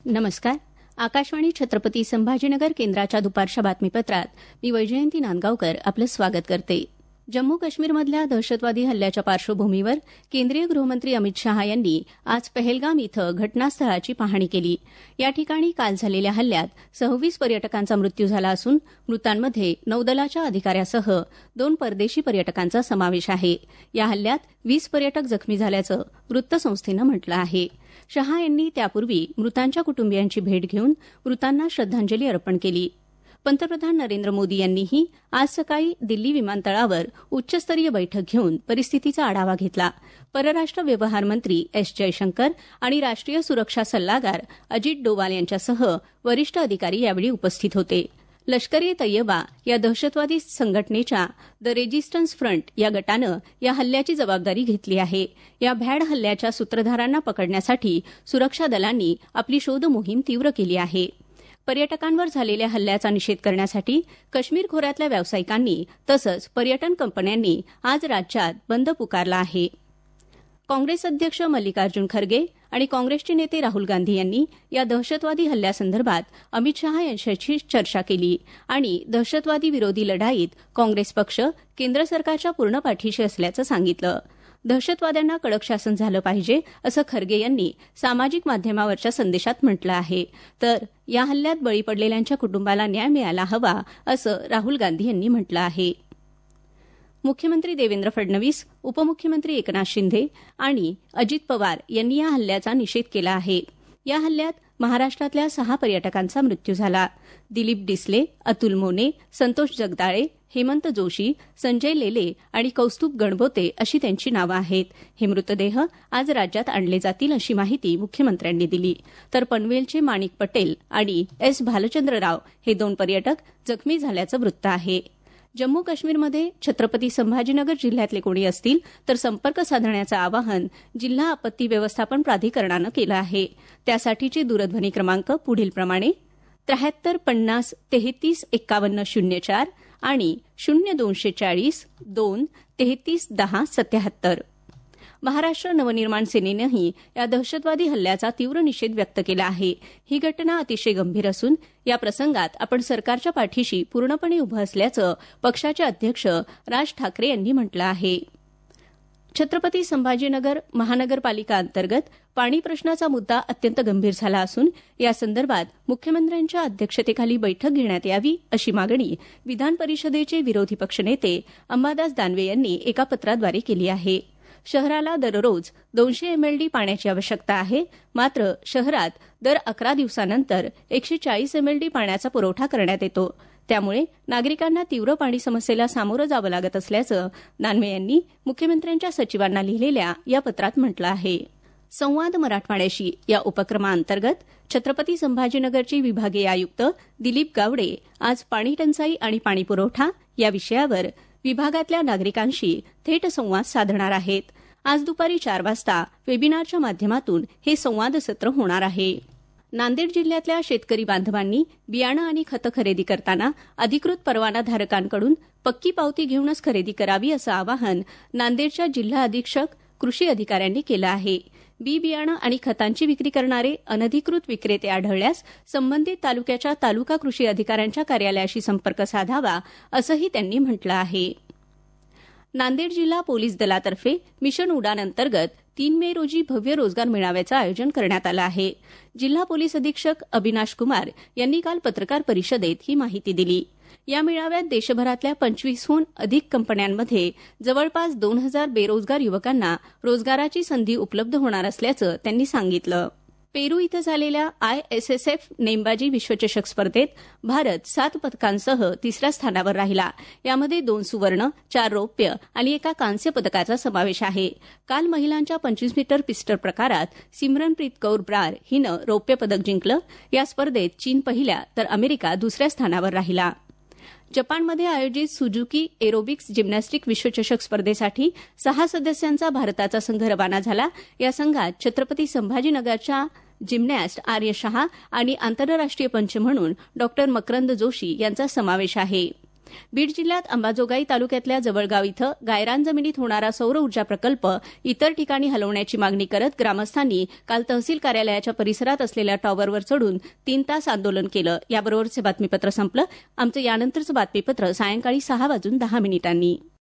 नमस्कार. आकाशवाणी छत्रपती संभाजीनगर केंद्राच्या दुपारच्या बातमीपत्रात मी वैजयंती नांदगावकर आपलं स्वागत करते. जम्मू काश्मीरमधल्या दहशतवादी हल्ल्याच्या पार्श्वभूमीवर केंद्रीय गृहमंत्री अमित शहा यांनी आज पहलगाम इथं घटनास्थळाची पाहणी केली. या ठिकाणी काल झालेल्या हल्ल्यात 26 पर्यटकांचा मृत्यू झाला असून मृतांमध्ये नौदलाच्या अधिकाऱ्यासह 2 परदेशी पर्यटकांचा समावेश आहे. या हल्ल्यात 20 पर्यटक जखमी झाल्याचं वृत्तसंस्थेनं म्हटलं आहे. शहा यांनी त्यापूर्वी मृतांच्या कुटुंबियांची भेट घेऊन मृतांना श्रद्धांजली अर्पण केली. पंतप्रधान नरेंद्र मोदी यांनीही आज सकाळी दिल्ली विमानतळावर उच्चस्तरीय बैठक घेऊन परिस्थितीचा आढावा घेतला. परराष्ट्र व्यवहार मंत्री एस जयशंकर आणि राष्ट्रीय सुरक्षा सल्लागार अजित डोवाल यांच्यासह वरिष्ठ अधिकारी यावेळी उपस्थित होते. लष्कर-ए तैयबा या दहशतवादी संघटनेच्या द रेजिस्टन्स फ्रंट या गटानं या हल्ल्याची जबाबदारी घेतली आहे. या भ्याड हल्ल्याच्या सूत्रधारांना पकडण्यासाठी सुरक्षा दलांनी आपली शोध मोहीम तीव्र केली आहे. पर्यटकांवर झालेल्या हल्ल्याचा निषेध करण्यासाठी काश्मीर खोऱ्यातल्या व्यावसायिकांनी तसंच पर्यटन कंपन्यांनी आज राज्यात बंद पुकारला आहे. काँग्रेस अध्यक्ष मल्लिकार्जुन खरगे आणि काँग्रेसचे नेते राहुल गांधी यांनी या दहशतवादी हल्ल्यासंदर्भात अमित शहा यांच्याशी चर्चा केली आणि दहशतवादी विरोधी लढाईत काँग्रेस पक्ष केंद्र सरकारच्या पूर्ण पाठीशी असल्याचं सांगितलं. दहशतवाद्यांना कडक शासन झालं पाहिजे असं खरगे यांनी सामाजिक माध्यमावरच्या संदेशात म्हटलं आहे. तर या हल्ल्यात बळी पडलेल्यांच्या कुटुंबाला न्याय मिळायला हवा असं राहुल गांधी यांनी म्हटलं आहे. मुख्यमंत्री देवेंद्र फडणवीस, उपमुख्यमंत्री एकनाथ शिंदे आणि अजित पवार यांनी या हल्ल्याचा निषेध केला आहे. या हल्ल्यात महाराष्ट्रातल्या 6 पर्यटकांचा मृत्यू झाला. दिलीप डिसले, अतुल मोने, संतोष जगदाळे, हेमंत जोशी, संजय लेले आणि कौस्तुभ गणबोते अशी त्यांची नावं आहेत. हे मृतदेह आज राज्यात आणले जातील अशी माहिती मुख्यमंत्र्यांनी दिली. तर पनवेलचे माणिक पटेल आणि एस भालचंद्र राव हे 2 पर्यटक जखमी झाल्याचं वृत्त आहे. जम्मू काश्मीरमध्ये छत्रपती संभाजीनगर जिल्ह्यातले कोणी असतील तर संपर्क साधण्याचं आवाहन जिल्हा आपत्ती व्यवस्थापन प्राधिकरणानं केलं आहे. त्यासाठीचे दूरध्वनी क्रमांक पुढीलप्रमाणे 73 50 33 51 04 आणि 0240 2 33 10 77. महाराष्ट्र नवनिर्माण सेनेनंही या दहशतवादी हल्ल्याचा तीव्र निषेध व्यक्त केला आहे. ही घटना अतिशय गंभीर असून या प्रसंगात आपण सरकारच्या पाठीशी पूर्णपणे उभं असल्याचं पक्षाचे अध्यक्ष राज ठाकरे यांनी म्हटलं आहे. छत्रपती संभाजीनगर महानगरपालिका अंतर्गत पाणी प्रश्नाचा मुद्दा अत्यंत गंभीर झाला असून यासंदर्भात मुख्यमंत्र्यांच्या अध्यक्षतेखाली बैठक घेण्यात यावी अशी मागणी विधान परिषदेचे विरोधी पक्षनेते अंबादास दानवे यांनी एका पत्राद्वारे केली आहे. शहराला दररोज 200 MLD पाण्याची आवश्यकता आहे. मात्र शहरात दर 11 दिवसानंतर 140 MLD पाण्याचा पुरवठा करण्यात येतो. त्यामुळे नागरिकांना तीव्र पाणी समस्येला सामोरं जावं लागत असल्याचं दानवे यांनी मुख्यमंत्र्यांच्या सचिवांना लिहिलेल्या या पत्रात म्हटलं आहे. संवाद मराठवाड्याशी या उपक्रमाअंतर्गत छत्रपती संभाजीनगरचे विभागीय आयुक्त दिलीप गावडे आज पाणी टंचाई आणि पाणीपुरवठा या विषयावर विभागातल्या नागरिकांशी थेट संवाद साधणार आहेत. आज दुपारी 4 वाजता वेबिनारच्या माध्यमातून हे संवाद सत्र होणार आहे. नांदेड जिल्ह्यातल्या शेतकरी बांधवांनी बियाणं आणि खतं खरेदी करताना अधिकृत परवानाधारकांकडून पक्की पावती घेऊनच खरेदी करावी असं आवाहन नांदेडच्या जिल्हा अधीक्षक कृषी अधिकाऱ्यांनी केलं आहे. बी बियाणं आणि खतांची विक्री करणारे अनधिकृत विक्रेते आढळल्यास संबंधित तालुक्याच्या तालुका कृषी अधिकाऱ्यांच्या कार्यालयाशी संपर्क साधावा असंही त्यांनी म्हटलं आहे. नांदेड जिल्हा पोलीस दलातर्फे मिशन उडान अंतर्गत 3 मे रोजी भव्य रोजगार मेळाव्याचं आयोजन करण्यात आलं आहे. जिल्हा पोलीस अधीक्षक अविनाश कुमार यांनी काल पत्रकार परिषदेत ही माहिती दिली. या मेळाव्यात देशभरातल्या 25हून अधिक कंपन्यांमध्ये जवळपास 2000 बेरोजगार युवकांना रोजगाराची संधी उपलब्ध होणार असल्याचं त्यांनी सांगितलं. पेरू इथं झालेल्या ISSF नेमबाजी विश्वचषक स्पर्धेत भारत 7 पदकांसह 3ऱ्या स्थानावर राहिला. यामध्ये 2 सुवर्ण, 4 रौप्य आणि 1 कांस्य पदकाचा समावेश आहे. काल महिलांच्या 25 मीटर पिस्टल प्रकारात सिमरनप्रीत कौर ब्रार हिनं रौप्य पदक जिंकलं. या स्पर्धेत चीन पहिल्या तर अमेरिका 2ऱ्या स्थानावर राहिला. जपानमध्ये आयोजित सुझुकी एरोबिक्स जिम्नॅस्टिक विश्वचषक स्पर्धेसाठी 6 सदस्यांचा भारताचा संघ रवाना झाला. या संघात छत्रपती संभाजीनगरच्या जिम्नॅस्ट आर्य शहा आणि आंतरराष्ट्रीय पंच म्हणून डॉ. मकरंद जोशी यांचा समावेश आहे. बीड जिल्ह्यात अंबाजोगाई तालुक्यातल्या जवळगाव इथं गायरान जमिनीत होणारा सौर ऊर्जा प्रकल्प इतर ठिकाणी हलवण्याची मागणी करत ग्रामस्थांनी काल तहसील कार्यालयाच्या परिसरात असलेल्या टॉवरवर चढून 3 तास आंदोलन केलं. याबरोबरचे बातमीपत्र संपलं. आमचं यानंतरचं बातमीपत्र सायंकाळी 6:10 वाजून 10 मिनिटांनी.